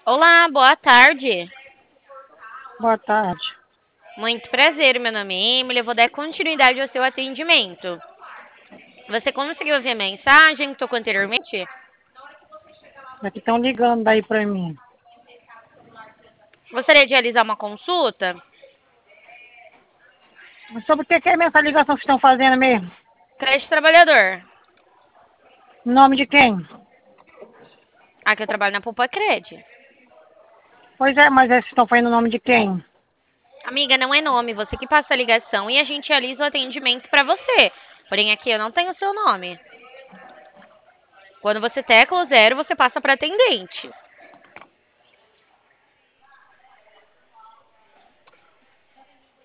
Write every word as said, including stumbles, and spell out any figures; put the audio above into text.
Olá, boa tarde. Boa tarde. Muito prazer, meu nome é Emily. Eu vou dar continuidade ao seu atendimento. Você conseguiu ver a mensagem que tocou anteriormente? Aqui estão ligando daí pra mim. Gostaria de realizar uma consulta? Mas sobre o que que é essa ligação que estão fazendo mesmo? Creche Trabalhador. Em nome de quem? Aqui eu trabalho na Poupa Cred. Pois é, mas eles estão fazendo o nome de quem? Amiga, não é nome, você que passa a ligação e a gente realiza o atendimento para você. Porém, aqui eu não tenho o seu nome. Quando você tecla o zero, você passa para atendente.